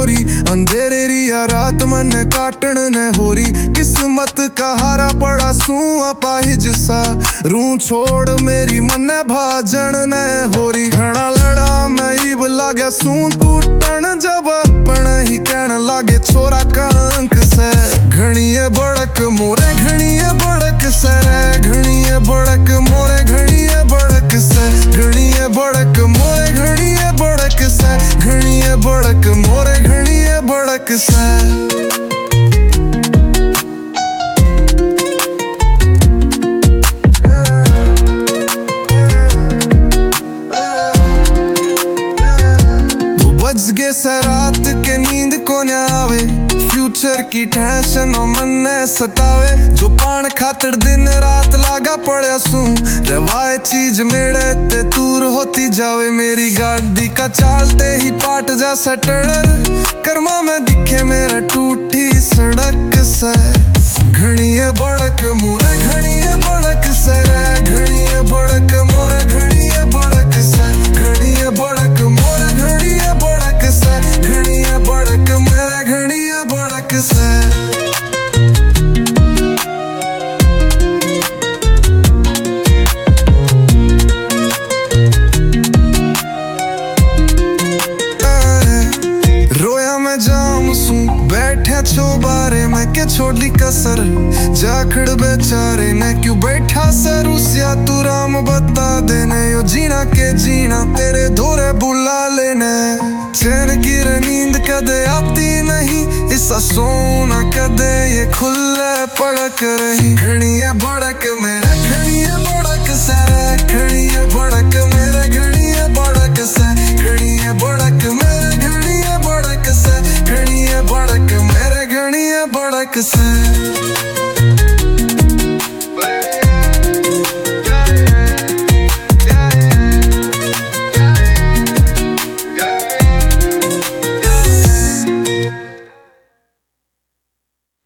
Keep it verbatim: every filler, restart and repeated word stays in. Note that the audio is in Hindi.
गोरी अंधेरे रिया रात मन काटन ने होरी किस्मत का हारा पड़ा सू अपाहिज सा रू छोड़ मेरी मन भाजन ने होरी घना लड़ा मैं ईब लागे सू टूटन जब अपन ही कहन लागे छोरा कंक से घणीए बड़क मोरे घणीए बड़क से घणीए बड़क मोरे घणीए बड़क से घणीए बड़क मोरे घणीए बड़क से घणीए बड़क मोरे घणीए बड़क से बजगे से रात के नींद को न आवे फ्यूचर की टेंशन मन ने सतावे जो पान खातर दिन रात लागा पड़ा सू रवाए चीज मेरे ते दूर होती जावे मेरी गाड़ी का चालते ही पाट जा सटड़ कर्मा में दिखे मेरा टूटी सड़क से घणीए बड़क मोरे घणीए बड़क से घणीए बड़क मोरे घणीए बड़क से घणीए बड़क मोरे घणीए बड़क से घणीए बड़क मेरे घणीए बड़क से रोया मैं जाम सू बैठा छो बारे मैं के छोड़ी कसर जाखड़ बेचारे ने क्यों बैठा सरुसिया तू राम बता देने यो जीना के जीना तेरे धोरे बुला लेने चैन की नींद कदे आती नहीं इसा सोना कदे ये खुले पड़क रही घणीए बड़क मेरे घणीए बड़क से घणीए बड़क मेरे घणीए बड़क से घणीए बड़क मेरे घणीए बड़क से घणीए बड़क मेरे घणीए बड़क से